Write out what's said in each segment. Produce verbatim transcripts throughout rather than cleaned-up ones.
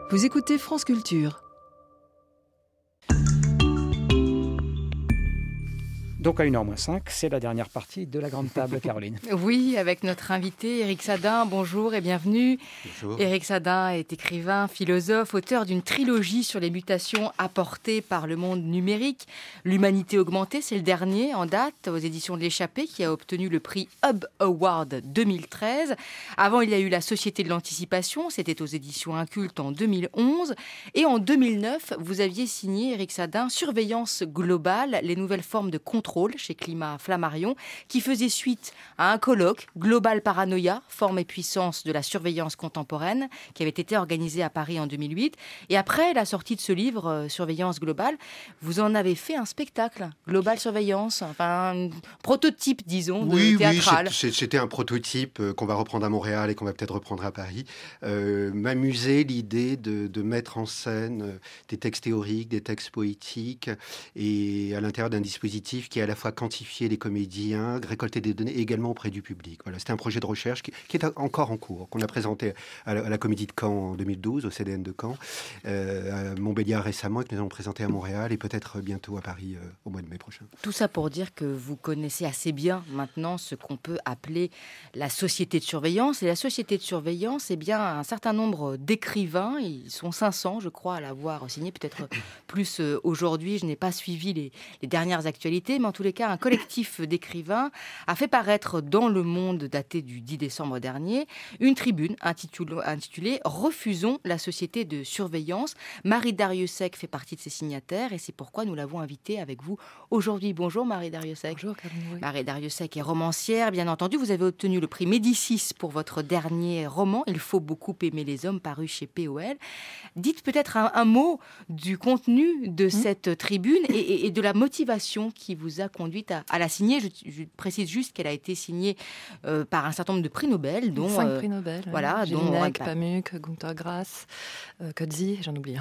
Vous écoutez France Culture. Donc à une heure moins cinq, c'est la dernière partie de la grande table, Caroline. Oui, avec notre invité Éric Sadin. Bonjour et bienvenue. Bonjour. Éric Sadin est écrivain, philosophe, auteur d'une trilogie sur les mutations apportées par le monde numérique. L'humanité augmentée, c'est le dernier en date aux éditions de l'Échappée qui a obtenu le prix Hub Award deux mille treize. Avant, il y a eu La Société de l'Anticipation, c'était aux éditions Inculte en deux mille onze. Et en deux mille neuf, vous aviez signé, Éric Sadin, Surveillance globale, les nouvelles formes de contrôle chez Climat Flammarion, qui faisait suite à un colloque, Global Paranoia, forme et puissance de la surveillance contemporaine, qui avait été organisé à Paris en deux mille huit. Et après la sortie de ce livre, euh, Surveillance globale, vous en avez fait un spectacle, Global Surveillance, enfin un prototype, disons, de oui, théâtral. Oui, c'est, c'était un prototype euh, qu'on va reprendre à Montréal et qu'on va peut-être reprendre à Paris. Euh, m'amusait l'idée de, de mettre en scène euh, des textes théoriques, des textes poétiques, et à l'intérieur d'un dispositif qui à la fois quantifier les comédiens, récolter des données, et également auprès du public. Voilà, c'était un projet de recherche qui, qui est encore en cours, qu'on a présenté à la, à la Comédie de Caen en deux mille douze, au C D N de Caen, euh, à Montbéliard récemment, et que nous allons présenter à Montréal et peut-être bientôt à Paris euh, au mois de mai prochain. Tout ça pour dire que vous connaissez assez bien maintenant ce qu'on peut appeler la société de surveillance. Et la société de surveillance, eh bien, un certain nombre d'écrivains, ils sont cinq cents, je crois, à l'avoir signé, peut-être plus euh, aujourd'hui. Je n'ai pas suivi les, les dernières actualités, mais en tous les cas, un collectif d'écrivains a fait paraître dans Le Monde, daté du dix décembre dernier, une tribune intitulée, intitulée « Refusons la société de surveillance ». Marie Dariussec fait partie de ses signataires et c'est pourquoi nous l'avons invitée avec vous aujourd'hui. Bonjour Marie Dariussec. Bonjour Caroline. Marie Dariussec est romancière, bien entendu. Vous avez obtenu le prix Médicis pour votre dernier roman, Il faut beaucoup aimer les hommes, paru chez P O L. Dites peut-être un, un mot du contenu de mmh. cette tribune et, et, et de la motivation qui vous a conduite à, à la signer. Je, je précise juste qu'elle a été signée euh, par un certain nombre de prix Nobel, dont cinq euh, prix Nobel. Voilà, dont Jelinek, Pamuk, Günter Grass, euh, Coetzee, j'en oublie.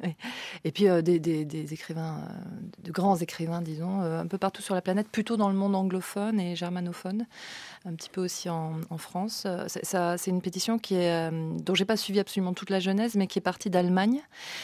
Et puis euh, des, des, des écrivains, euh, de grands écrivains, disons, euh, un peu partout sur la planète, plutôt dans le monde anglophone et germanophone, un petit peu aussi en, en France. C'est, ça, c'est une pétition qui est, euh, dont j'ai pas suivi absolument toute la genèse, mais qui est partie d'Allemagne.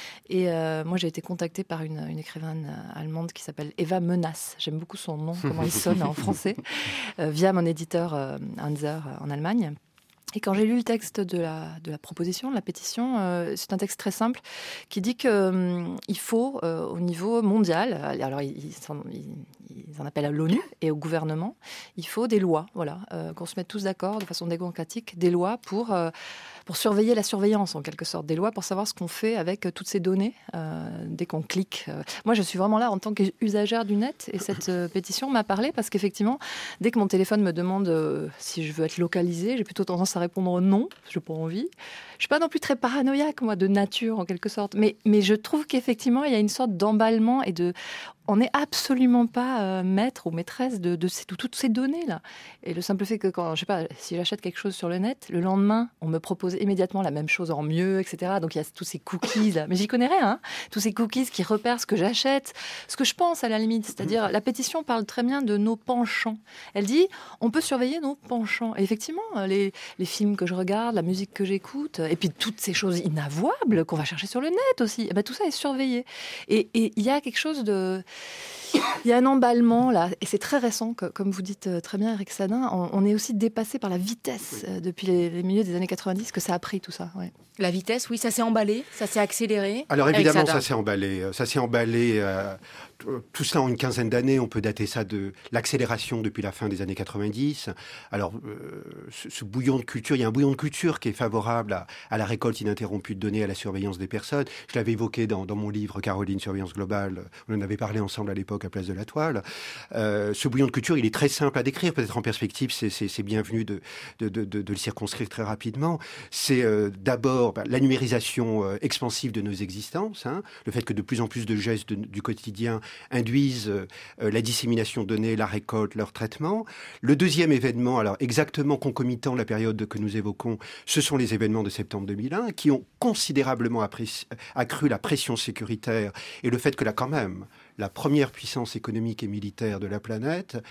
Et euh, moi, j'ai été contactée par une, une écrivaine allemande qui s'appelle Eva Menace. J'aime beaucoup son nom, comment il sonne en français, euh, via mon éditeur euh, Hanser euh, en Allemagne. Et quand j'ai lu le texte de la, de la proposition, de la pétition, euh, c'est un texte très simple qui dit qu'il euh, faut, euh, au niveau mondial, alors ils, ils, ils en appellent à l'ONU et au gouvernement, il faut des lois, voilà, euh, qu'on se mette tous d'accord de façon démocratique, des lois pour... Euh, pour surveiller la surveillance, en quelque sorte, des lois pour savoir ce qu'on fait avec toutes ces données euh, dès qu'on clique. Euh, moi, je suis vraiment là en tant qu'usagère du net et cette euh, pétition m'a parlé parce qu'effectivement, dès que mon téléphone me demande euh, si je veux être localisée, j'ai plutôt tendance à répondre non, je n'ai pas envie. Je ne suis pas non plus très paranoïaque, moi, de nature, en quelque sorte, mais, mais je trouve qu'effectivement, il y a une sorte d'emballement et de... On n'est absolument pas euh, maître ou maîtresse de, de, ces, de toutes ces données-là. Et le simple fait que quand, je sais pas, si j'achète quelque chose sur le net, le lendemain, on me propose immédiatement la même chose en mieux, et cetera. Donc il y a tous ces cookies-là. Mais j'y connais rien, hein. Tous ces cookies qui repèrent ce que j'achète, ce que je pense à la limite. C'est-à-dire, la pétition parle très bien de nos penchants. Elle dit, on peut surveiller nos penchants. Et effectivement, les, les films que je regarde, la musique que j'écoute, et puis toutes ces choses inavouables qu'on va chercher sur le net aussi, et ben, tout ça est surveillé. Et il y a quelque chose de... Il y a un emballement là, et c'est très récent, que, comme vous dites très bien, Éric Sadin. On, on est aussi dépassé par la vitesse euh, depuis les, les milieux des années quatre-vingt-dix que ça a pris tout ça. Ouais. La vitesse, oui, ça s'est emballé, ça s'est accéléré. Alors évidemment, ça s'est emballé. Ça s'est emballé. Euh, tout cela en une quinzaine d'années. On peut dater ça de l'accélération depuis la fin des années quatre-vingt-dix. Alors, euh, ce, ce bouillon de culture, il y a un bouillon de culture qui est favorable à, à la récolte ininterrompue de données, à la surveillance des personnes. Je l'avais évoqué dans, dans mon livre Caroline, Surveillance globale. On en avait parlé ensemble à l'époque à Place de la Toile. Euh, ce bouillon de culture, il est très simple à décrire. Peut-être en perspective, c'est, c'est, c'est bienvenu de, de, de, de, de le circonscrire très rapidement. C'est euh, d'abord bah, la numérisation euh, expansive de nos existences, hein, le fait que de plus en plus de gestes de, du quotidien induisent euh, la dissémination de données, la récolte, leur traitement. Le deuxième événement, alors exactement concomitant la période que nous évoquons, ce sont les événements de septembre deux mille un qui ont considérablement appréci- accru la pression sécuritaire et le fait que là, quand même, la première puissance économique et militaire de la planète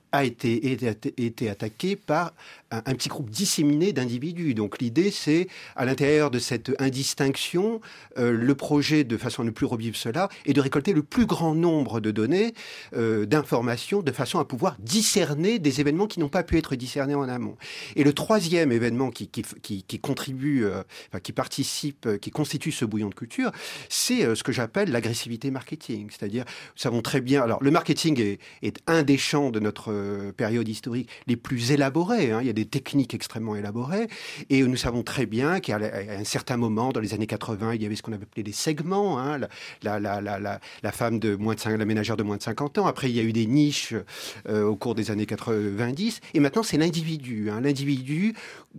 a été, été, été attaqué par un, un petit groupe disséminé d'individus. Donc l'idée, c'est, à l'intérieur de cette indistinction, euh, le projet, de façon à ne plus revivre cela, est de récolter le plus grand nombre de données, euh, d'informations, de façon à pouvoir discerner des événements qui n'ont pas pu être discernés en amont. Et le troisième événement qui, qui, qui, qui contribue, euh, enfin, qui participe, euh, qui constitue ce bouillon de culture, c'est euh, ce que j'appelle l'agressivité marketing. C'est-à-dire, nous savons très bien, alors le marketing est, est un des champs de notre euh, période historique les plus élaborés, hein. Il y a des techniques extrêmement élaborées, et nous savons très bien qu'à un certain moment, dans les années quatre-vingts, il y avait ce qu'on appelait des segments, hein, la, la, la, la, la femme de moins de cinq, la ménagère de moins de cinquante ans. Après, il y a eu des niches euh, au cours des années quatre-vingt-dix, et maintenant c'est l'individu, hein, l'individu.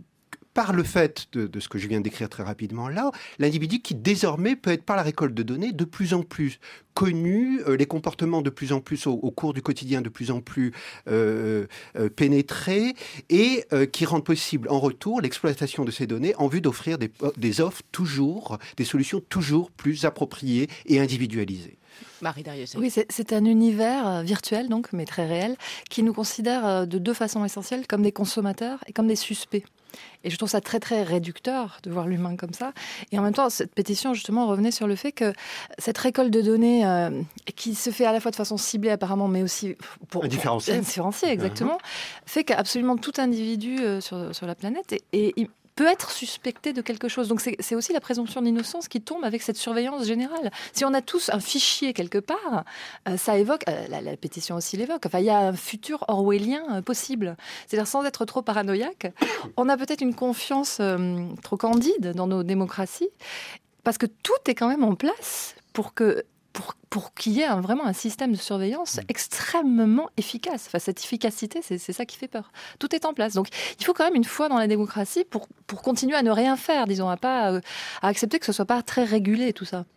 Par le fait de, de ce que je viens de décrire très rapidement là, l'individu qui désormais peut être par la récolte de données de plus en plus connu, euh, les comportements de plus en plus au, au cours du quotidien de plus en plus euh, euh, pénétrés et euh, qui rendent possible en retour l'exploitation de ces données en vue d'offrir des, des offres toujours, des solutions toujours plus appropriées et individualisées. Marie Dariussec. Oui, c'est, c'est un univers virtuel, donc, mais très réel, qui nous considère de deux façons essentielles, comme des consommateurs et comme des suspects. Et je trouve ça très, très réducteur de voir l'humain comme ça. Et en même temps, cette pétition, justement, revenait sur le fait que cette récolte de données, euh, qui se fait à la fois de façon ciblée, apparemment, mais aussi pour... Indifférenciée. Indifférenciée, exactement. Uh-huh. Fait qu'absolument tout individu euh, sur, sur la planète est... est, est peut être suspecté de quelque chose. Donc c'est, c'est aussi la présomption d'innocence qui tombe avec cette surveillance générale. Si on a tous un fichier quelque part, euh, ça évoque, euh, la, la pétition aussi l'évoque, enfin il y a un futur orwellien euh, possible. C'est-à-dire sans être trop paranoïaque, on a peut-être une confiance euh, trop candide dans nos démocraties, parce que tout est quand même en place pour que Pour, pour qu'il y ait un, vraiment un système de surveillance extrêmement efficace. Enfin, cette efficacité, c'est, c'est ça qui fait peur. Tout est en place. Donc, il faut quand même une foi dans la démocratie pour, pour continuer à ne rien faire, disons, à, pas, euh, à accepter que ce ne soit pas très régulé, tout ça.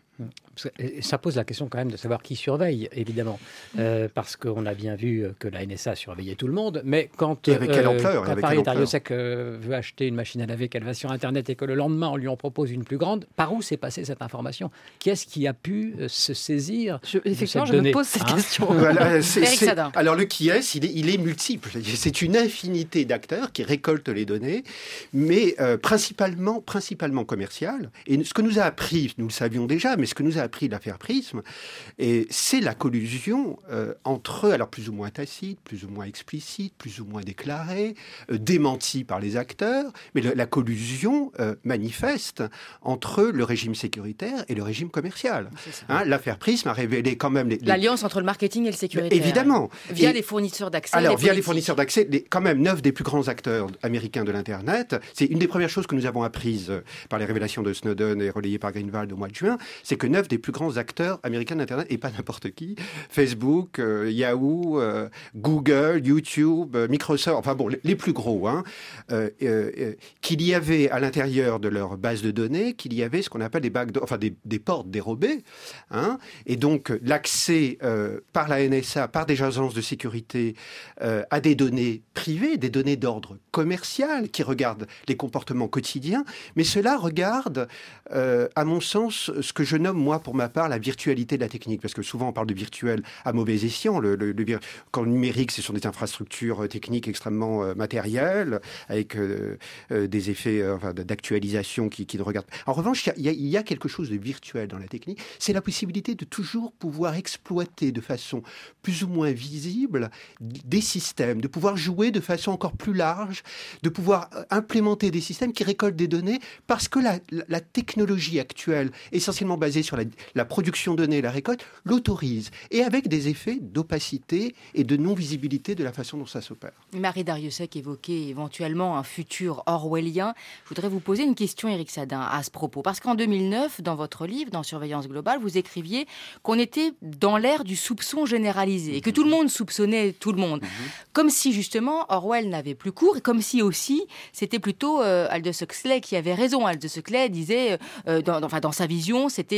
Ça pose la question quand même de savoir qui surveille, évidemment, euh, parce qu'on a bien vu que la N S A surveillait tout le monde, mais quand, et avec quelle ampleur, euh, quand Marie Dariussec euh, veut acheter une machine à laver, qu'elle va sur Internet et que le lendemain on lui en propose une plus grande, par où s'est passée cette information ? Qui est-ce qui a pu euh, se saisir je, Effectivement, de cette je donnée, me pose cette hein question. Voilà, c'est, c'est, alors le qui est, il est, il est multiple. C'est une infinité d'acteurs qui récoltent les données, mais euh, principalement, principalement commerciales. Et ce que nous a appris, nous le savions déjà, mais ce que nous a appris l'affaire Prism, et c'est la collusion euh, entre, alors plus ou moins tacite, plus ou moins explicite, plus ou moins déclarée, euh, démentie par les acteurs, mais le, la collusion euh, manifeste entre le régime sécuritaire et le régime commercial. Hein, l'affaire Prism a révélé quand même... Les, les... L'alliance entre le marketing et le sécuritaire. Évidemment. Via et, les fournisseurs d'accès. Alors, les via les fournisseurs d'accès, les, quand même neuf des plus grands acteurs américains de l'Internet, c'est une des premières choses que nous avons apprises par les révélations de Snowden et relayées par Greenwald au mois de juin, c'est que neuf des plus grands acteurs américains d'Internet, et pas n'importe qui, Facebook, euh, Yahoo, euh, Google, YouTube, euh, Microsoft, enfin bon, les, les plus gros, hein, euh, euh, qu'il y avait à l'intérieur de leur base de données, qu'il y avait ce qu'on appelle des backdoors, enfin des, des portes dérobées, hein, et donc l'accès euh, par la N S A, par des agences de sécurité, euh, à des données privées, des données d'ordre commercial qui regardent les comportements quotidiens, mais cela regarde, euh, à mon sens, ce que je nomme, moi, pour ma part, la virtualité de la technique, parce que souvent on parle de virtuel à mauvais escient. Le, le, le, quand le numérique, ce sont des infrastructures techniques extrêmement euh, matérielles, avec euh, euh, des effets euh, enfin, d'actualisation qui, qui ne regardent pas. En revanche, il y, y, y a quelque chose de virtuel dans la technique, c'est la possibilité de toujours pouvoir exploiter de façon plus ou moins visible des systèmes, de pouvoir jouer de façon encore plus large, de pouvoir implémenter des systèmes qui récoltent des données, parce que la, la, la technologie actuelle, essentiellement basée sur la, la production de données et la récolte, l'autorise, et avec des effets d'opacité et de non-visibilité de la façon dont ça s'opère. Marie Dariussec évoquait éventuellement un futur orwellien. Je voudrais vous poser une question, Éric Sadin, à ce propos. Parce qu'en deux mille neuf, dans votre livre, dans Surveillance globale, vous écriviez qu'on était dans l'ère du soupçon généralisé, et que tout le monde soupçonnait tout le monde. Mmh. Comme si, justement, Orwell n'avait plus cours, et comme si aussi, c'était plutôt euh, Aldous Huxley qui avait raison. Aldous Huxley disait, euh, dans, enfin, dans sa vision, c'était l'amour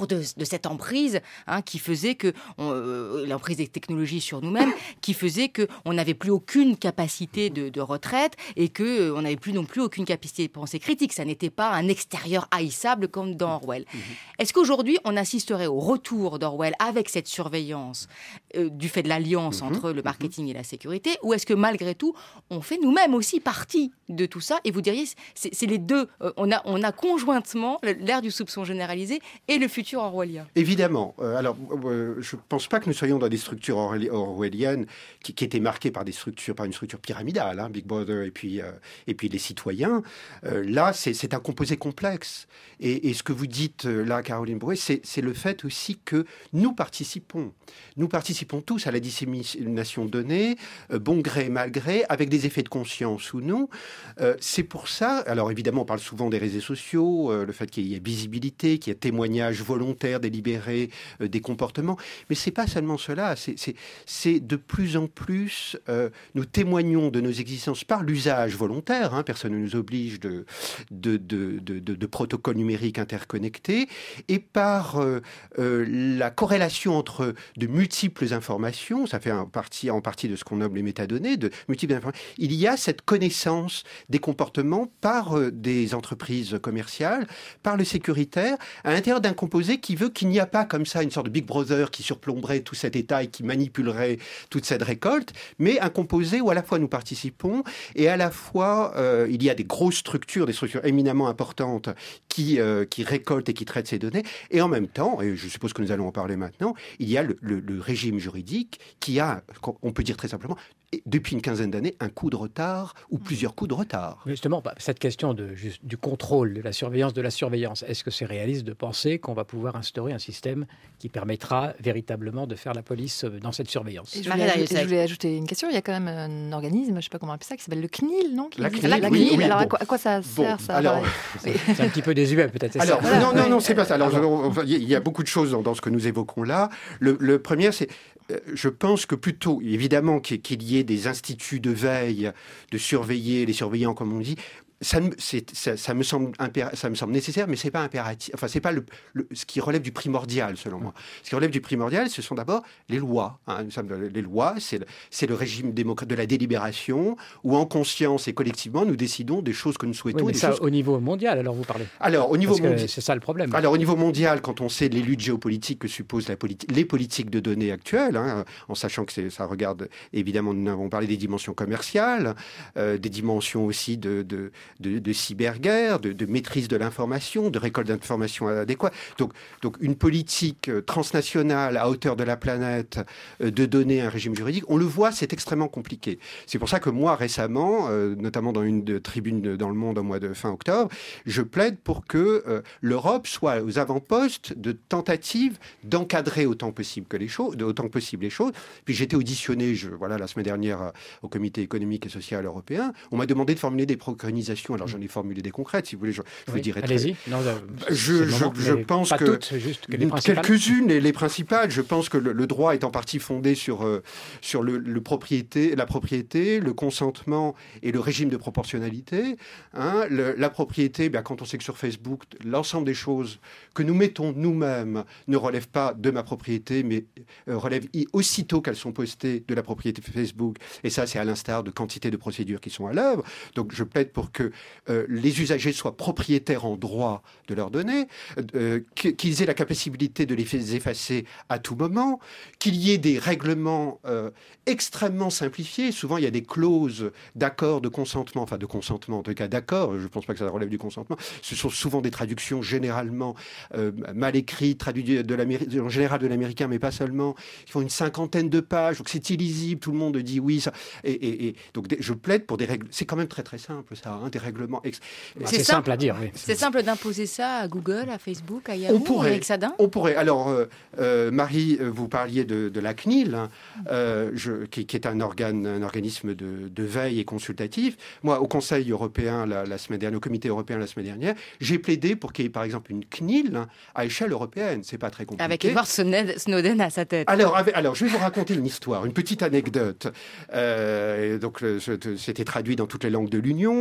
retour de, de cette emprise hein, qui faisait que, on, euh, l'emprise des technologies sur nous-mêmes, qui faisait qu'on n'avait plus aucune capacité de, de retraite et qu'on euh, n'avait plus non plus aucune capacité de pensée critique. Ça n'était pas un extérieur haïssable comme dans Orwell. Mmh. Est-ce qu'aujourd'hui, on assisterait au retour d'Orwell avec cette surveillance euh, du fait de l'alliance mmh. entre le marketing mmh. et la sécurité, ou est-ce que malgré tout, on fait nous-mêmes aussi partie de tout ça? Et vous diriez, c'est, c'est les deux. Euh, on, a, on a conjointement l'ère du soupçon généralisé et le futur orwellien. Évidemment. Euh, alors, euh, je ne pense pas que nous soyons dans des structures orwelliennes qui, qui étaient marquées par des structures, par une structure pyramidale, hein, Big Brother et puis, euh, et puis les citoyens. Euh, là, c'est, c'est un composé complexe. Et, et ce que vous dites euh, là, Caroline Brouet, c'est, c'est le fait aussi que nous participons. Nous participons tous à la dissémination de données, euh, bon gré, mal gré, avec des effets de conscience ou non. Euh, c'est pour ça, alors évidemment, on parle souvent des réseaux sociaux, euh, le fait qu'il y ait visibilité, qu'il y ait témoignage volontaire, délibéré euh, des comportements. Mais c'est pas seulement cela, c'est, c'est, c'est de plus en plus, euh, nous témoignons de nos existences par l'usage volontaire, hein, personne ne nous oblige de, de, de, de, de, de protocoles numériques interconnectés, et par euh, euh, la corrélation entre de multiples informations, ça fait en partie, en partie de ce qu'on nomme les métadonnées, de multiples informations, il y a cette connaissance des comportements par euh, des entreprises commerciales, par le sécuritaire, à l'intérieur d'un composé qui veut qu'il n'y a pas comme ça une sorte de Big Brother qui surplomberait tout cet état et qui manipulerait toute cette récolte, mais un composé où à la fois nous participons et à la fois euh, il y a des grosses structures, des structures éminemment importantes qui, euh, qui récoltent et qui traitent ces données, et en même temps, et je suppose que nous allons en parler maintenant, il y a le, le, le régime juridique qui a, on peut dire très simplement, depuis une quinzaine d'années, un coup de retard ou plusieurs coups de retard. Justement, cette question de, juste, du contrôle, de la surveillance, de la surveillance, est-ce que c'est réaliste de penser qu'on va pouvoir instaurer un système qui permettra véritablement de faire la police dans cette surveillance? Et je, voulais ajouter, je voulais ajouter une question. Il y a quand même un organisme, je ne sais pas comment on appelle ça, qui s'appelle le C N I L, non? La C N I L, la oui, C N I L. oui, Alors bon. à, quoi, à quoi ça sert, bon, ça alors, c'est, c'est un petit peu désuet, peut-être. Alors, ça. non, non, non, c'est pas ça. Alors, il y a beaucoup de choses dans, dans ce que nous évoquons là. Le, le premier, c'est je pense que plutôt, évidemment, qu'il y ait des instituts de veille, de surveiller, les surveillants, comme on dit, ça, c'est, ça, ça, me semble impéra- ça me semble nécessaire, mais c'est pas impératif. Enfin, c'est pas le, le, ce qui relève du primordial, selon moi. Ce qui relève du primordial, ce sont d'abord les lois. Hein. Les lois, c'est le, c'est le régime démocrate de la délibération, où en conscience et collectivement, nous décidons des choses que nous souhaitons. Oui, mais des ça, choses... au niveau mondial, alors vous parlez. Alors, au niveau mondial, c'est ça le problème. Alors, au niveau mondial, quand on sait les luttes géopolitiques que supposent la politi- les politiques de données actuelles, hein, en sachant que c'est, ça regarde, évidemment, nous avons parlé des dimensions commerciales, euh, des dimensions aussi de, de, de, de cyberguerre, de, de maîtrise de l'information, de récolte d'informations adéquates. Donc, donc, une politique transnationale à hauteur de la planète euh, de donner un régime juridique, on le voit, c'est extrêmement compliqué. C'est pour ça que moi, récemment, euh, notamment dans une de, tribune de, dans Le Monde au mois de fin octobre, je plaide pour que euh, l'Europe soit aux avant-postes de tentatives d'encadrer autant possible que les choses, autant que possible les choses. Puis j'ai été auditionné, je, voilà, la semaine dernière au Comité économique et social européen. On m'a demandé de formuler des préconisations. Alors j'en ai formulé des concrètes, si vous voulez, je, je oui, vous dirai. Allez-y. Très... Non, je, je, je pense pas que toutes, juste que les principales. Quelques-unes, les, les principales. Je pense que le, le droit est en partie fondé sur euh, sur le, le propriété, la propriété, le consentement et le régime de proportionnalité. Hein, le, la propriété, ben, quand on sait que sur Facebook, l'ensemble des choses que nous mettons nous-mêmes ne relèvent pas de ma propriété, mais euh, relèvent aussitôt qu'elles sont postées de la propriété Facebook. Et ça, c'est à l'instar de quantité de procédures qui sont à l'œuvre. Donc, je plaide pour que euh, les usagers soient propriétaires en droit de leurs données, euh, qu'ils aient la capacité de les effacer à tout moment, qu'il y ait des règlements euh, extrêmement simplifiés. Souvent, il y a des clauses d'accord de consentement, enfin de consentement, en tout cas d'accord, je ne pense pas que ça relève du consentement. Ce sont souvent des traductions généralement euh, mal écrites, traduites de en général de l'américain, mais pas seulement. Ils font une cinquantaine de pages, donc c'est illisible, tout le monde dit oui. Ça, et, et, et donc des, je plaide pour des règles. C'est quand même très très simple ça, hein, des règlements. Ex... C'est, c'est simple, simple à dire. Oui. C'est simple d'imposer ça à Google, à Facebook, à Yahoo, on pourrait, avec Sadin. On pourrait. Alors, euh, euh, Marie, vous parliez de, de la C N I L, hein, euh, je, qui, qui est un organe, un organisme de, de veille et consultatif. Moi, au Conseil européen la, la semaine dernière, au Comité européen la semaine dernière, j'ai plaidé pour qu'il y ait, par exemple, une C N I L hein, à échelle européenne. C'est pas très compliqué. Avec Edward Snowden à sa tête. Alors, avec, alors, je vais vous raconter une histoire, une petite anecdote. Euh, donc, le, c'était traduit dans toutes les langues de l'Union.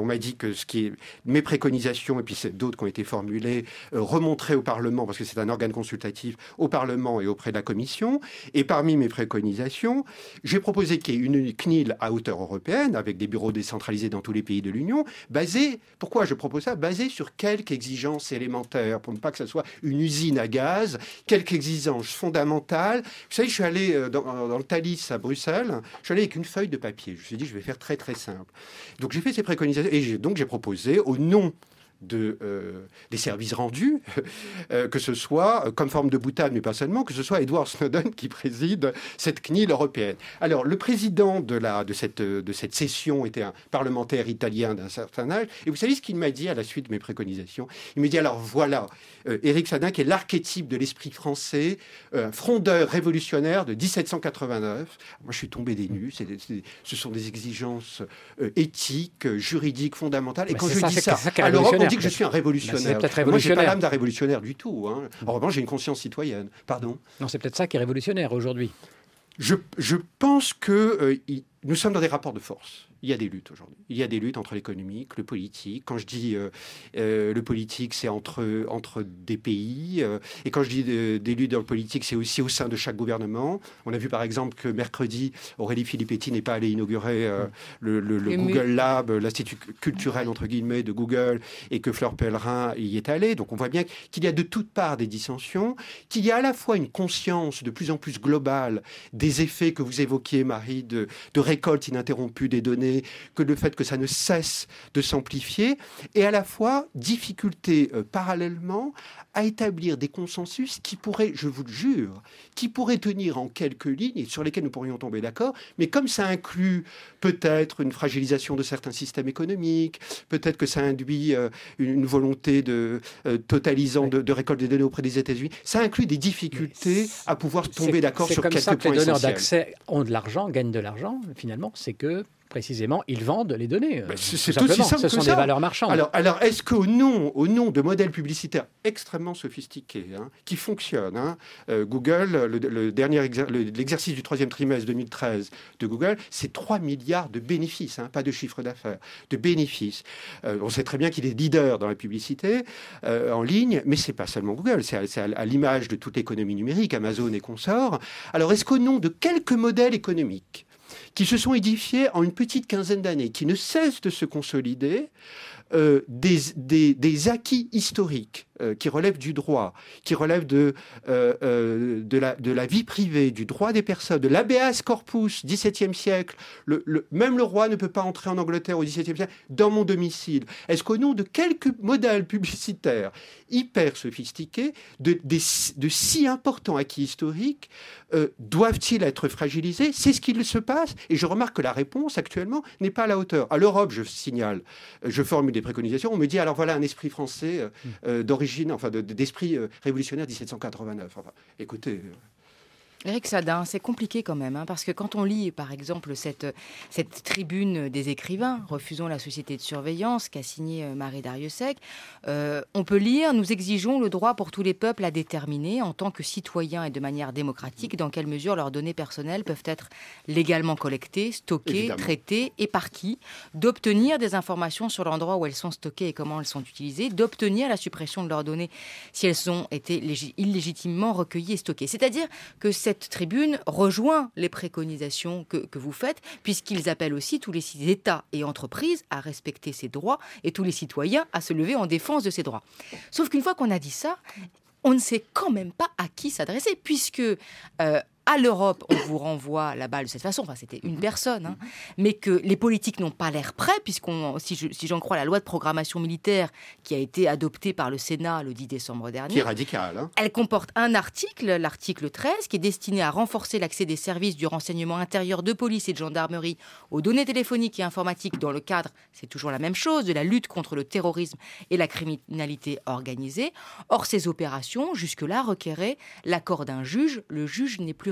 m'a dit que ce qui est, mes préconisations, et puis c'est d'autres qui ont été formulées, euh, remonteraient au Parlement, parce que c'est un organe consultatif, au Parlement et auprès de la Commission. Et parmi mes préconisations, j'ai proposé qu'il y ait une C N I L à hauteur européenne, avec des bureaux décentralisés dans tous les pays de l'Union, basée, pourquoi je propose ça, basée sur quelques exigences élémentaires, pour ne pas que ce soit une usine à gaz, quelques exigences fondamentales. Vous savez, je suis allé dans, dans le Thalys à Bruxelles, je suis allé avec une feuille de papier. Je me suis dit, je vais faire très très simple. Donc j'ai fait ces préconisations, et j'ai, donc j'ai proposé, au nom de, euh, des services rendus, euh, que ce soit, euh, comme forme de boutade, mais pas seulement, que ce soit Edward Snowden qui préside cette C N I L européenne. Alors, le président de, la, de, cette, de cette session était un parlementaire italien d'un certain âge, et vous savez ce qu'il m'a dit à la suite de mes préconisations? Il m'a dit, alors voilà, euh, Éric Sadin, qui est l'archétype de l'esprit français, euh, frondeur révolutionnaire de dix-sept cent quatre-vingt-neuf. Moi, je suis tombé des nues. C'est, c'est, ce sont des exigences euh, éthiques, juridiques, fondamentales. Et mais quand je ça, dis c'est, ça, c'est ça à l'Europe, on dit que je suis un révolutionnaire. Ben, c'est peut-être révolutionnaire. Moi, je n'ai pas révolutionnaire. l'âme d'un révolutionnaire du tout. Hein. En revanche, j'ai une conscience citoyenne. Pardon. Non, c'est peut-être ça qui est révolutionnaire aujourd'hui. Je, je pense que euh, il, nous sommes dans des rapports de force. Il y a des luttes aujourd'hui. Il y a des luttes entre l'économique, le politique. Quand je dis euh, euh, le politique, c'est entre, entre des pays. Euh, et quand je dis de, des luttes dans le politique, c'est aussi au sein de chaque gouvernement. On a vu par exemple que mercredi, Aurélie Filippetti n'est pas allée inaugurer euh, le, le, le Google Lab, l'Institut culturel, entre guillemets, de Google, et que Fleur Pellerin y est allée. Donc on voit bien qu'il y a de toutes parts des dissensions, qu'il y a à la fois une conscience de plus en plus globale des effets que vous évoquiez, Marie, de, de récolte ininterrompue des données, que le fait que ça ne cesse de s'amplifier, et à la fois difficulté euh, parallèlement à établir des consensus qui pourraient, je vous le jure, qui pourraient tenir en quelques lignes et sur lesquelles nous pourrions tomber d'accord, mais comme ça inclut peut-être une fragilisation de certains systèmes économiques, peut-être que ça induit euh, une volonté de, euh, totalisant de, de récolte des données auprès des États-Unis, ça inclut des difficultés à pouvoir tomber c'est, d'accord c'est sur quelques points essentiels. C'est comme ça que les donneurs d'accès ont de l'argent, gagnent de l'argent, finalement, c'est que précisément, ils vendent les données. Ben, c'est c'est aussi simple Ce que sont ça. des valeurs marchandes. Alors, alors est-ce qu'au nom, au nom de modèles publicitaires extrêmement sophistiqués, hein, qui fonctionnent, hein, euh, Google, le, le dernier exer- le, l'exercice du troisième trimestre deux mille treize de Google, c'est trois milliards de bénéfices, hein, pas de chiffre d'affaires, de bénéfices. Euh, on sait très bien qu'il est leader dans la publicité euh, en ligne, mais c'est pas seulement Google, c'est à, c'est à, à l'image de toute l'économie numérique, Amazon et consorts. Alors, est-ce qu'au nom de quelques modèles économiques qui se sont édifiés en une petite quinzaine d'années, qui ne cessent de se consolider, euh, des, des, des acquis historiques euh, qui relèvent du droit, qui relèvent de, euh, euh, de, la, de la vie privée, du droit des personnes, de l'habeas corpus, dix-septième siècle. Le, le, même le roi ne peut pas entrer en Angleterre au dix-septième siècle dans mon domicile. Est-ce qu'au nom de quelques modèles publicitaires hyper sophistiqués, de, de, de si importants acquis historiques, euh, doivent-ils être fragilisés? C'est ce qu'il se passe. Et je remarque que la réponse actuellement n'est pas à la hauteur. À l'Europe, je signale, je formule des préconisations. On me dit alors voilà un esprit français euh, euh, d'origine, enfin de, d'esprit euh, révolutionnaire dix-sept cent quatre-vingt-neuf. Enfin, écoutez. Euh, Éric Sadin, c'est compliqué quand même, hein, parce que quand on lit, par exemple, cette, cette tribune des écrivains, Refusons la société de surveillance, qu'a signée euh, Marie Darrieussecq, euh, on peut lire « Nous exigeons le droit pour tous les peuples à déterminer, en tant que citoyens et de manière démocratique, dans quelle mesure leurs données personnelles peuvent être légalement collectées, stockées, Évidemment. traitées et par qui, d'obtenir des informations sur l'endroit où elles sont stockées et comment elles sont utilisées, d'obtenir la suppression de leurs données si elles ont été lég- illégitimement recueillies et stockées. » C'est-à-dire que cette tribune rejoint les préconisations que, que vous faites, puisqu'ils appellent aussi tous les États et entreprises à respecter ces droits et tous les citoyens à se lever en défense de ces droits. Sauf qu'une fois qu'on a dit ça, on ne sait quand même pas à qui s'adresser, puisque euh, à l'Europe, on vous renvoie la balle de cette façon, enfin c'était une personne, hein, mais que les politiques n'ont pas l'air prêts, puisqu'on, si, je, si j'en crois la loi de programmation militaire qui a été adoptée par le Sénat le dix décembre dernier, qui est radical. Hein. Elle comporte un article, l'article treize, qui est destiné à renforcer l'accès des services du renseignement intérieur de police et de gendarmerie aux données téléphoniques et informatiques dans le cadre, c'est toujours la même chose, de la lutte contre le terrorisme et la criminalité organisée. Or, ces opérations, jusque-là, requéraient l'accord d'un juge. Le juge n'est plus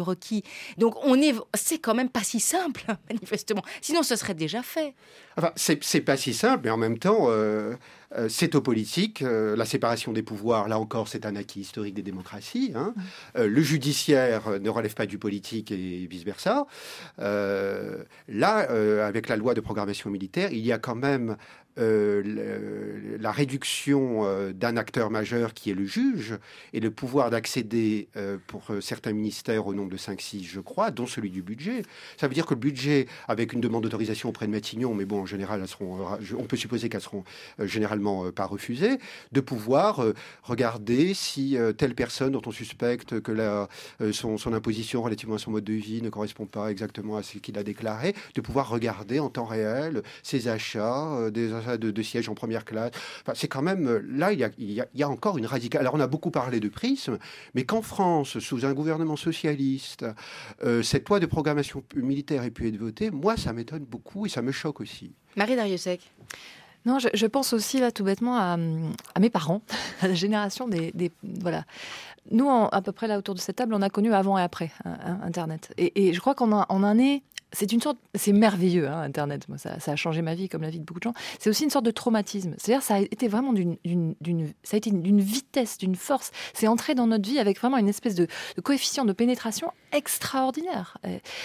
requis. Donc on est, c'est quand même pas si simple, manifestement. Sinon, ce serait déjà fait. Enfin, c'est, c'est pas si simple, mais en même temps, euh, euh, c'est au politique. Euh, la séparation des pouvoirs, là encore, c'est un acquis historique des démocraties. Hein. Euh, le judiciaire ne relève pas du politique et vice-versa. Euh, là, euh, avec la loi de programmation militaire, il y a quand même Euh, le, la réduction euh, d'un acteur majeur qui est le juge et le pouvoir d'accéder euh, pour euh, certains ministères au nombre de cinq six, je crois, dont celui du budget. Ça veut dire que le budget, avec une demande d'autorisation auprès de Matignon, mais bon, en général, elles seront, euh, on peut supposer qu'elles seront euh, généralement euh, pas refusées, de pouvoir euh, regarder si euh, telle personne dont on suspecte que la, euh, son, son imposition relativement à son mode de vie ne correspond pas exactement à ce qu'il a déclaré, de pouvoir regarder en temps réel ses achats, euh, des De, de sièges en première classe. Enfin, c'est quand même... Là, il y, a, il, y a, il y a encore une radicale... Alors, on a beaucoup parlé de prisme, mais qu'en France, sous un gouvernement socialiste, euh, cette loi de programmation militaire ait pu être votée, moi, ça m'étonne beaucoup et ça me choque aussi. Marie Dariussec. Non, je, je pense aussi, là, tout bêtement, à, à mes parents, à la génération des... des voilà. Nous, en, à peu près là, autour de cette table, on a connu avant et après hein, Internet. Et, et je crois qu'on en en est... C'est une sorte, c'est merveilleux, hein, Internet. Moi, ça, ça a changé ma vie comme la vie de beaucoup de gens. C'est aussi une sorte de traumatisme. C'est-à-dire, ça a été vraiment d'une, d'une, d'une ça a été d'une vitesse, d'une force. C'est entré dans notre vie avec vraiment une espèce de, de coefficient de pénétration extraordinaire.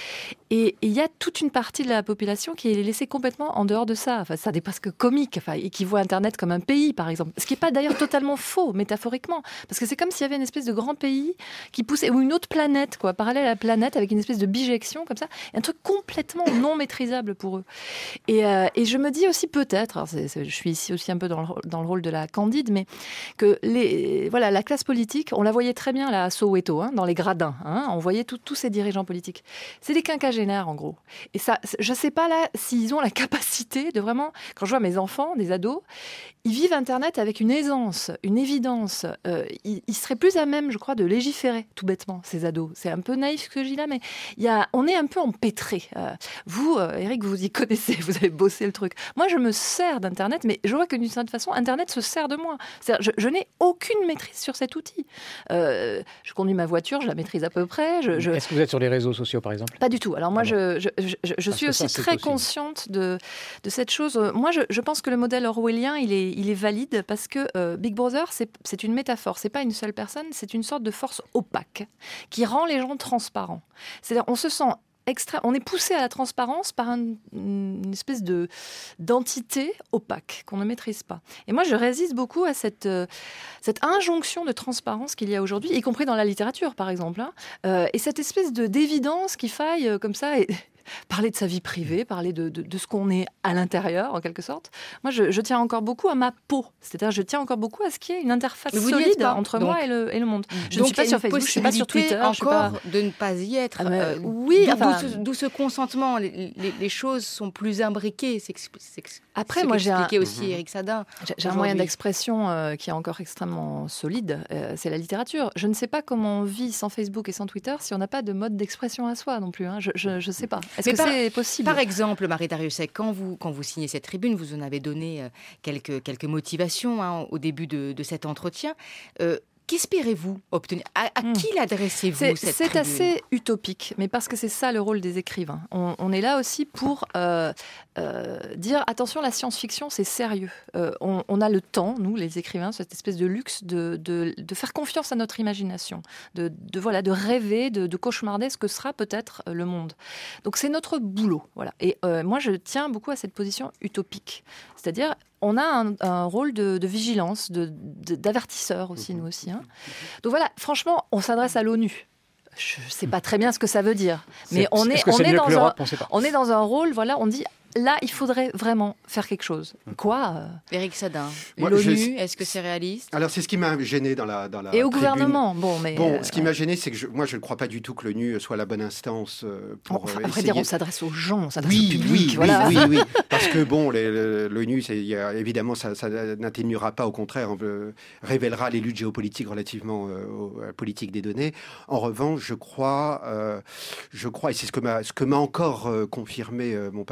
Et il y a toute une partie de la population qui est laissée complètement en dehors de ça. Enfin, ça n'est presque comique, enfin, et qui voit Internet comme un pays, par exemple. Ce qui n'est pas d'ailleurs totalement faux, métaphoriquement, parce que c'est comme s'il y avait une espèce de grand pays qui poussait, ou une autre planète, quoi, parallèle à la planète, avec une espèce de bijection comme ça, un truc complètement non maîtrisable pour eux. Et, euh, et je me dis aussi peut-être, alors c'est, c'est, je suis ici aussi un peu dans le, dans le rôle de la Candide, mais que les, voilà, la classe politique, on la voyait très bien là à Soweto, hein, dans les gradins, hein, on voyait tout, tous ces dirigeants politiques. C'est des quinquagénaires en gros. Et ça, je ne sais pas là s'ils ont la capacité de vraiment, quand je vois mes enfants, des ados, ils vivent Internet avec une aisance, une évidence. Euh, ils, ils seraient plus à même, je crois, de légiférer, tout bêtement, ces ados. C'est un peu naïf ce que je dis là, mais il y a, on est un peu empêtrés. Euh, vous, euh, Eric, vous y connaissez, vous avez bossé le truc. Moi, je me sers d'Internet, mais je vois que d'une certaine façon, Internet se sert de moi. C'est-à-dire, je, je n'ai aucune maîtrise sur cet outil. Euh, je conduis ma voiture, je la maîtrise à peu près. Je, je... Est-ce que vous êtes sur les réseaux sociaux, par exemple ? Pas du tout. Alors moi, ah je, je, je, je suis aussi très possible. consciente de, de cette chose. Moi, je, je pense que le modèle orwellien, il est, il est valide parce que euh, Big Brother, c'est, c'est une métaphore. C'est pas une seule personne, c'est une sorte de force opaque qui rend les gens transparents. C'est-à-dire, on se sent Extra... On est poussé à la transparence par un, une espèce de, d'entité opaque qu'on ne maîtrise pas. Et moi, je résiste beaucoup à cette, euh, cette injonction de transparence qu'il y a aujourd'hui, y compris dans la littérature, par exemple. Hein, euh, et cette espèce de, d'évidence qu'il faille, euh, comme ça... Et... parler de sa vie privée, parler de, de, de ce qu'on est à l'intérieur, en quelque sorte. Moi, je, je tiens encore beaucoup à ma peau. C'est-à-dire, je tiens encore beaucoup à ce qu'il y ait une interface solide entre donc, moi et le, et le monde. Je ne suis pas sur Facebook, je ne suis pas sur Twitter. Encore pas... de ne pas y être. Ah, mais, euh, oui, d'où, enfin... d'où, ce, d'où ce consentement. Les, les, les choses sont plus imbriquées. C'est, c'est, Après, ce moi, j'ai un... aussi mm-hmm. Éric Sadin. J'ai, j'ai un moyen d'expression euh, qui est encore extrêmement solide. Euh, c'est la littérature. Je ne sais pas comment on vit sans Facebook et sans Twitter si on n'a pas de mode d'expression à soi non plus. Hein. Je ne sais pas. Est-ce mais que par... c'est possible ? Par exemple, Marie Dariussec, quand vous, quand vous signez cette tribune, vous en avez donné euh, quelques, quelques motivations hein, au début de, de cet entretien. Euh, Qu'espérez-vous obtenir ? À, à mmh. qui l'adressez-vous c'est, cette C'est tribune ? assez utopique, mais parce que c'est ça le rôle des écrivains. On, on est là aussi pour euh, euh, dire attention, la science-fiction, c'est sérieux. Euh, on, on a le temps, nous, les écrivains, cette espèce de luxe de, de, de faire confiance à notre imagination, de, de, voilà, de rêver, de, de cauchemarder ce que sera peut-être le monde. Donc c'est notre boulot. Voilà. Et euh, moi, je tiens beaucoup à cette position utopique. C'est-à-dire, on a un, un rôle de, de vigilance, de, de, d'avertisseur aussi, nous aussi. Hein. Donc voilà, franchement, on s'adresse à l'ONU. Je ne sais pas très bien ce que ça veut dire, mais c'est, on est, on est, dans un, on, on est dans un rôle, voilà, on dit... Là, il faudrait vraiment faire quelque chose. Quoi euh... Éric Sadin, Moi, l'ONU, je... est-ce que c'est réaliste ? Alors, c'est ce qui m'a gêné dans la, dans la Et au tribune. gouvernement, bon, mais... Bon, euh, ce qui m'a gêné, c'est que je, moi, je ne crois pas du tout que l'ONU soit la bonne instance pour enfin, euh, à vrai essayer... dire, on s'adresse aux gens, on s'adresse oui, au public, oui, voilà. Oui, oui, oui. Parce que, bon, les, les, l'ONU, c'est, y a, évidemment, ça, ça n'atténuera pas, au contraire, euh, révélera les luttes géopolitiques relativement euh, aux, à la politique des données. En revanche, je crois, euh, je crois, et c'est ce que m'a, ce que m'a encore euh, confirmé euh, mon passage à Bruxelles,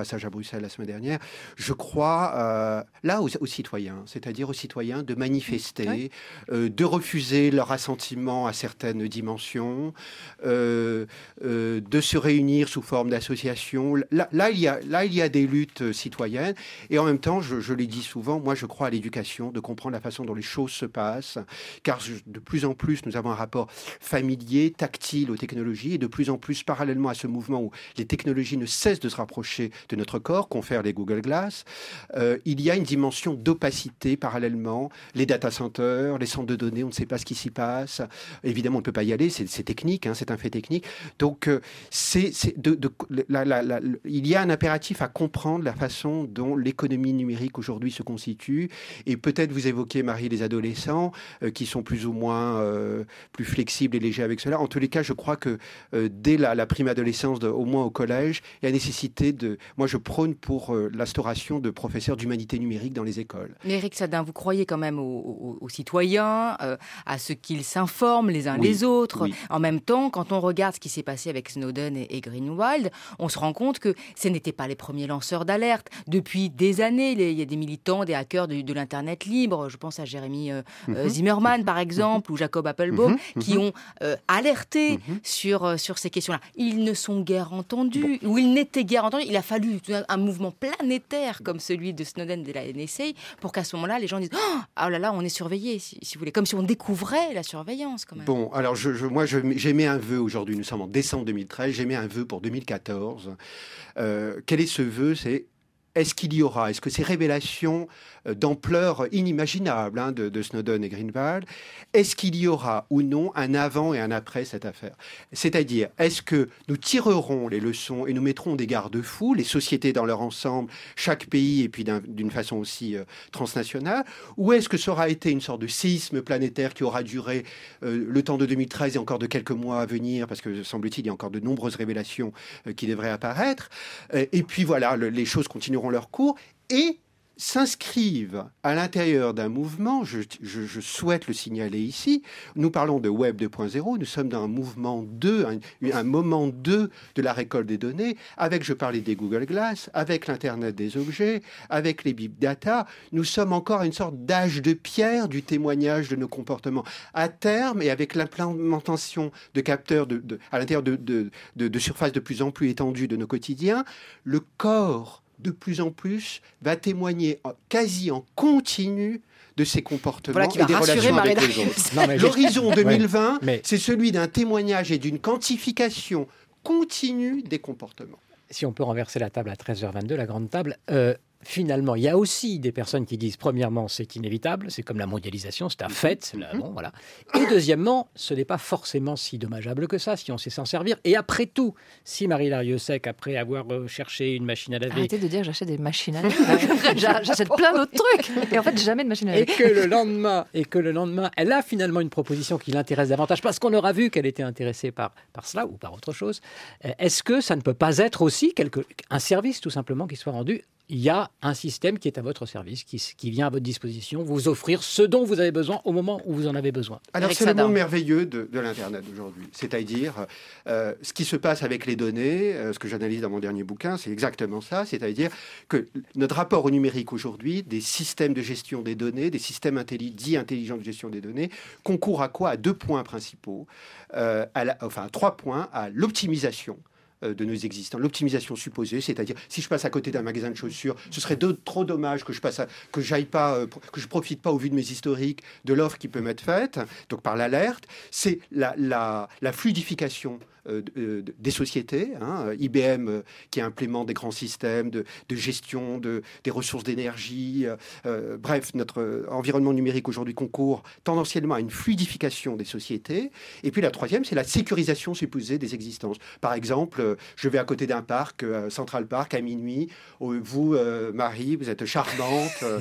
Bruxelles la semaine dernière. Je crois euh, là aux, aux citoyens, c'est-à-dire aux citoyens de manifester, oui. euh, de refuser leur assentiment à certaines dimensions, euh, euh, de se réunir sous forme d'associations. Là, là, il y a, là, il y a des luttes citoyennes. Et en même temps, je, je l'ai dit souvent, moi, je crois à l'éducation, de comprendre la façon dont les choses se passent, car je, de plus en plus, nous avons un rapport familier, tactile aux technologies, et de plus en plus, parallèlement à ce mouvement où les technologies ne cessent de se rapprocher de notre corps, confèrent les Google Glass, euh, il y a une dimension d'opacité parallèlement, les data centers, les centres de données, on ne sait pas ce qui s'y passe. Évidemment, on ne peut pas y aller, c'est, c'est technique, hein, c'est un fait technique. Donc, euh, c'est, c'est de, de, la, la, la, la, il y a un impératif à comprendre la façon dont l'économie numérique aujourd'hui se constitue. Et peut-être vous évoquez, Marie, les adolescents euh, qui sont plus ou moins euh, plus flexibles et légers avec cela. En tous les cas, je crois que euh, dès la, la prime adolescence, de, au moins au collège, il y a nécessité de... Moi, je prône pour euh, l'instauration de professeurs d'humanité numérique dans les écoles. Mais Éric Sadin, vous croyez quand même aux, aux, aux citoyens, euh, à ce qu'ils s'informent les uns oui, les autres. Oui. En même temps, quand on regarde ce qui s'est passé avec Snowden et, et Greenwald, on se rend compte que ce n'étaient pas les premiers lanceurs d'alerte. Depuis des années, les, il y a des militants, des hackers de, de l'Internet libre. Je pense à Jérémy euh, mm-hmm. Zimmerman, par exemple, mm-hmm. ou Jacob Appelbaum, mm-hmm. qui ont euh, alerté mm-hmm. sur, euh, sur ces questions-là. Ils ne sont guère entendus, bon. ou ils n'étaient guère entendus. Il a fallu un, un mouvement planétaire comme celui de Snowden de la N S A pour qu'à ce moment-là, les gens disent oh, « oh là là, on est surveillés, si, si vous voulez », comme si on découvrait la surveillance quand même. Bon, alors je, je, moi, je, j'émets un vœu aujourd'hui, nous sommes en décembre deux mille treize, j'émets un vœu pour deux mille quatorze. Euh, quel est ce vœu ? C'est est-ce qu'il y aura, est-ce que ces révélations d'ampleur inimaginable hein, de, de Snowden et Greenwald, est-ce qu'il y aura ou non un avant et un après cette affaire ? C'est-à-dire, est-ce que nous tirerons les leçons et nous mettrons des garde-fous, les sociétés dans leur ensemble, chaque pays et puis d'un, d'une façon aussi euh, transnationale, ou est-ce que ça aura été une sorte de séisme planétaire qui aura duré euh, le temps de deux mille treize et encore de quelques mois à venir, parce que semble-t-il, il y a encore de nombreuses révélations euh, qui devraient apparaître, euh, et puis voilà, le, les choses continueront leur cours, et s'inscrivent à l'intérieur d'un mouvement, je, je, je souhaite le signaler ici, nous parlons de Web deux point zéro, nous sommes dans un mouvement deux, un, un moment deux de la récolte des données, avec, je parlais des Google Glass, avec l'Internet des objets, avec les big data, nous sommes encore à une sorte d'âge de pierre du témoignage de nos comportements. À terme, et avec l'implémentation de capteurs de, de, à l'intérieur de, de, de, de surfaces de plus en plus étendues de nos quotidiens, le corps de plus en plus, va témoigner en, quasi en continu de ses comportements voilà et des relations Marie avec les autres. Non, mais l'horizon deux mille vingt, ouais, mais... c'est celui d'un témoignage et d'une quantification continue des comportements. Si on peut renverser la table à treize heures vingt-deux, la grande table... Euh... Finalement, il y a aussi des personnes qui disent, premièrement, c'est inévitable, c'est comme la mondialisation, c'est un fait, c'est là, bon, voilà. Et deuxièmement, ce n'est pas forcément si dommageable que ça, si on sait s'en servir. Et après tout, si Marie Larieussec, après avoir cherché une machine à laver... Arrêtez de dire j'achète des machines à laver, j'achète plein d'autres trucs, et en fait, jamais de machine à laver. Et que le lendemain, et que le lendemain, elle a finalement une proposition qui l'intéresse davantage, parce qu'on aura vu qu'elle était intéressée par, par cela ou par autre chose. Est-ce que ça ne peut pas être aussi quelque, un service, tout simplement, qui soit rendu ? Il y a un système qui est à votre service, qui, qui vient à votre disposition, vous offrir ce dont vous avez besoin au moment où vous en avez besoin. Alors c'est le monde merveilleux de, de l'Internet aujourd'hui. C'est-à-dire, euh, ce qui se passe avec les données, euh, ce que j'analyse dans mon dernier bouquin, c'est exactement ça. C'est-à-dire que notre rapport au numérique aujourd'hui, des systèmes de gestion des données, des systèmes intelli- dits intelligents de gestion des données, concourent à quoi ? À deux points principaux, euh, à la, enfin à trois points, à l'optimisation de nos existants, l'optimisation supposée, c'est-à-dire si je passe à côté d'un magasin de chaussures, ce serait de, trop dommage que je passe à, que j'aille pas, euh, que je profite pas au vu de mes historiques de l'offre qui peut m'être faite, donc par l'alerte. C'est la, la, la fluidification euh, de, de, des sociétés, hein, I B M euh, qui implémente des grands systèmes de, de gestion de, des ressources d'énergie, euh, bref, notre environnement numérique aujourd'hui concourt tendanciellement à une fluidification des sociétés. Et puis la troisième, c'est la sécurisation supposée des existences. Par exemple, je vais à côté d'un parc, euh, Central Park, à minuit. Vous, euh, Marie, vous êtes charmante. Euh,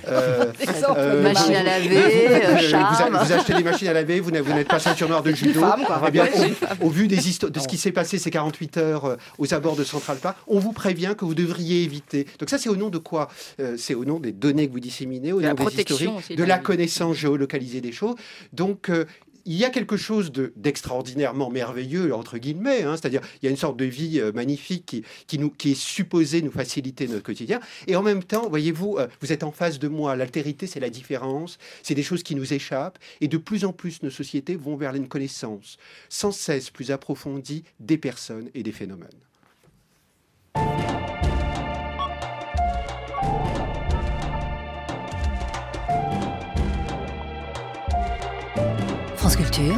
euh, machine à laver, euh, charme. Vous, vous achetez des machines à laver, vous n'êtes, vous n'êtes pas ceinture noire de judo. Femme, eh bien, au, au vu des histo- de ce qui s'est passé ces quarante-huit heures euh, aux abords de Central Park, on vous prévient que vous devriez éviter. Donc ça, c'est au nom de quoi ? euh, C'est au nom des données que vous disséminez, au nom des historiques, de la connaissance géolocalisée des choses. Donc, euh, il y a quelque chose de, d'extraordinairement merveilleux, entre guillemets, hein, c'est-à-dire il y a une sorte de vie euh, magnifique qui, qui, nous, qui est supposée nous faciliter notre quotidien. Et en même temps, voyez-vous, euh, vous êtes en face de moi. L'altérité, c'est la différence. C'est des choses qui nous échappent. Et de plus en plus, nos sociétés vont vers une connaissance sans cesse plus approfondie des personnes et des phénomènes. France Culture,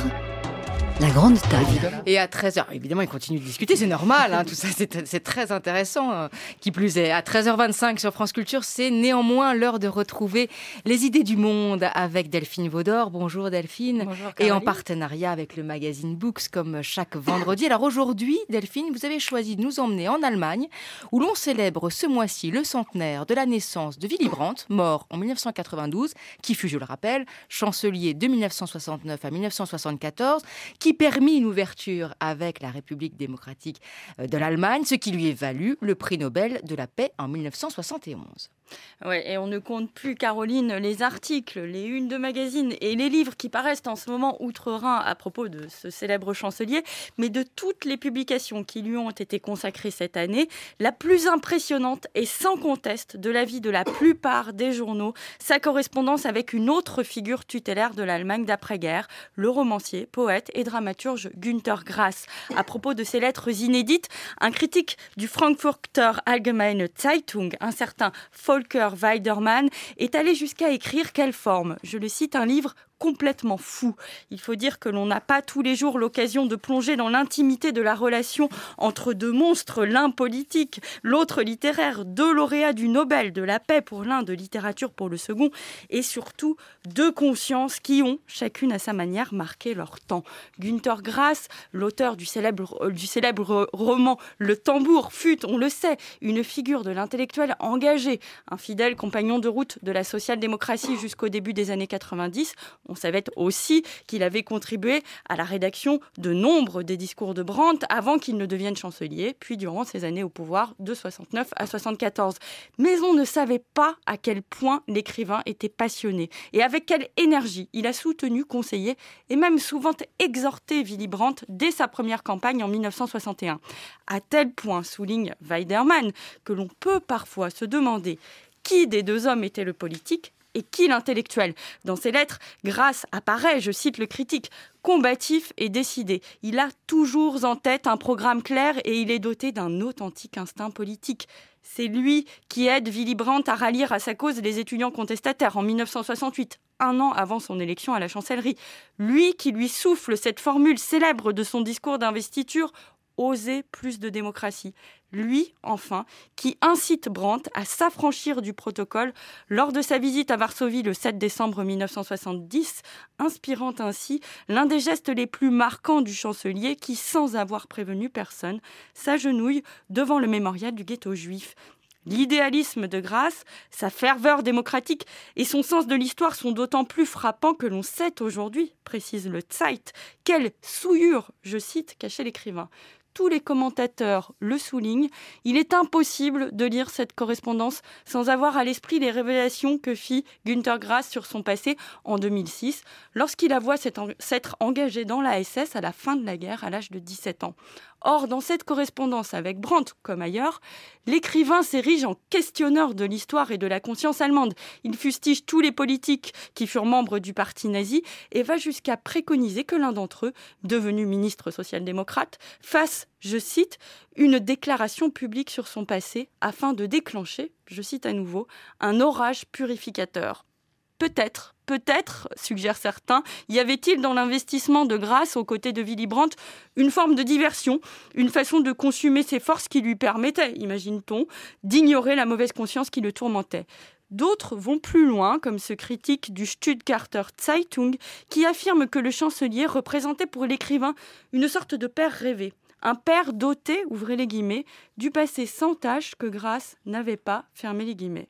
la grande table. Et à treize heures, évidemment, ils continuent de discuter, c'est normal, hein, tout ça, c'est, c'est très intéressant. Euh, qui plus est, à treize heures vingt-cinq sur France Culture, c'est néanmoins l'heure de retrouver les idées du monde avec Delphine Vaudor. Bonjour Delphine. Bonjour, et en partenariat avec le magazine Books, comme chaque vendredi. Alors aujourd'hui, Delphine, vous avez choisi de nous emmener en Allemagne, où l'on célèbre ce mois-ci le centenaire de la naissance de Willy Brandt, mort en dix-neuf cent quatre-vingt-douze, qui fut, je le rappelle, chancelier de dix-neuf cent soixante-neuf à dix-neuf cent soixante-quatorze, qui permit une ouverture avec la République démocratique de l'Allemagne, ce qui lui est valu le prix Nobel de la paix en dix-neuf cent soixante et onze. Ouais, et on ne compte plus, Caroline, les articles, les unes de magazines et les livres qui paraissent en ce moment outre-Rhin à propos de ce célèbre chancelier, mais de toutes les publications qui lui ont été consacrées cette année, la plus impressionnante est sans conteste, de l'avis de la plupart des journaux, sa correspondance avec une autre figure tutélaire de l'Allemagne d'après-guerre, le romancier, poète et dramaturge Günter Grass. À propos de ses lettres inédites, un critique du Frankfurter Allgemeine Zeitung, un certain Volker Weidermann, est allé jusqu'à écrire quelle forme. Je le cite, un livre complètement fou. Il faut dire que l'on n'a pas tous les jours l'occasion de plonger dans l'intimité de la relation entre deux monstres, l'un politique, l'autre littéraire, deux lauréats du Nobel de la paix pour l'un, de littérature pour le second, et surtout deux consciences qui ont, chacune à sa manière, marqué leur temps. Günter Grass, l'auteur du célèbre, du célèbre roman Le Tambour, fut, on le sait, une figure de l'intellectuel engagé, un fidèle compagnon de route de la social-démocratie jusqu'au début des années quatre-vingt-dix. On savait aussi qu'il avait contribué à la rédaction de nombre des discours de Brandt avant qu'il ne devienne chancelier, puis durant ses années au pouvoir de soixante-neuf à soixante-quatorze. Mais on ne savait pas à quel point l'écrivain était passionné et avec quelle énergie il a soutenu, conseillé et même souvent exhorté Willy Brandt dès sa première campagne en dix-neuf cent soixante et un. À tel point, souligne Weidermann, que l'on peut parfois se demander qui des deux hommes était le politique et qui l'intellectuel. Dans ses lettres, Grass apparaît, je cite le critique, combatif et décidé. Il a toujours en tête un programme clair et il est doté d'un authentique instinct politique. C'est lui qui aide Willy Brandt à rallier à sa cause les étudiants contestataires en dix-neuf cent soixante-huit, un an avant son élection à la chancellerie. Lui qui lui souffle cette formule célèbre de son discours d'investiture, oser plus de démocratie. Lui, enfin, qui incite Brandt à s'affranchir du protocole lors de sa visite à Varsovie le sept décembre dix-neuf cent soixante-dix, inspirant ainsi l'un des gestes les plus marquants du chancelier qui, sans avoir prévenu personne, s'agenouille devant le mémorial du ghetto juif. L'idéalisme de Grass, sa ferveur démocratique et son sens de l'histoire sont d'autant plus frappants que l'on sait aujourd'hui, précise le Zeit, quelle souillure, je cite, cachait l'écrivain. Tous les commentateurs le soulignent, il est impossible de lire cette correspondance sans avoir à l'esprit les révélations que fit Günter Grass sur son passé en deux mille six, lorsqu'il avoua s'être engagé dans la S S à la fin de la guerre à l'âge de dix-sept ans. Or, dans cette correspondance avec Brandt, comme ailleurs, l'écrivain s'érige en questionneur de l'histoire et de la conscience allemande. Il fustige tous les politiques qui furent membres du parti nazi et va jusqu'à préconiser que l'un d'entre eux, devenu ministre social-démocrate, fasse, je cite, une déclaration publique sur son passé afin de déclencher, je cite à nouveau, un orage purificateur. Peut-être, peut-être, suggèrent certains, y avait-il dans l'investissement de Grass aux côtés de Willy Brandt une forme de diversion, une façon de consumer ses forces qui lui permettait, imagine-t-on, d'ignorer la mauvaise conscience qui le tourmentait. D'autres vont plus loin, comme ce critique du Stuttgarter Zeitung, qui affirme que le chancelier représentait pour l'écrivain une sorte de père rêvé. Un père doté, ouvrez les guillemets, du passé sans tache que Grass n'avait pas, fermez les guillemets.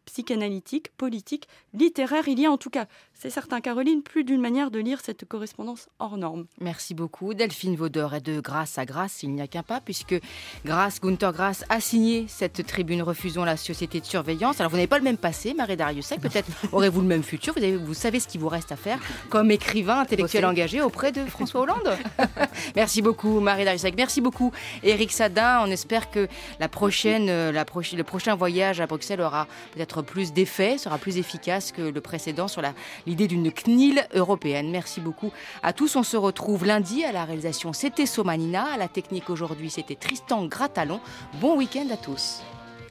psychanalytique, politique, littéraire. Il y a en tout cas, c'est certain Caroline, plus d'une manière de lire cette correspondance hors norme. Merci beaucoup Delphine Vaudeur. Et de Grâce à Grâce, il n'y a qu'un pas, puisque Grasse, Günter Grass a signé cette tribune Refusons la société de surveillance. Alors vous n'avez pas le même passé, Marie Dariussec, peut-être aurez-vous le même futur, vous, avez, vous savez ce qu'il vous reste à faire comme écrivain intellectuel engagé auprès de François Hollande. Merci beaucoup Marie Dariussec, merci beaucoup Éric Sadin. On espère que la prochaine, la prochaine, le prochain voyage à Bruxelles aura peut-être plus d'effet, sera plus efficace que le précédent sur la, l'idée d'une C N I L européenne. Merci beaucoup à tous. On se retrouve lundi à la réalisation. C'était Somanina. À la technique aujourd'hui, c'était Tristan Gratalon. Bon week-end à tous.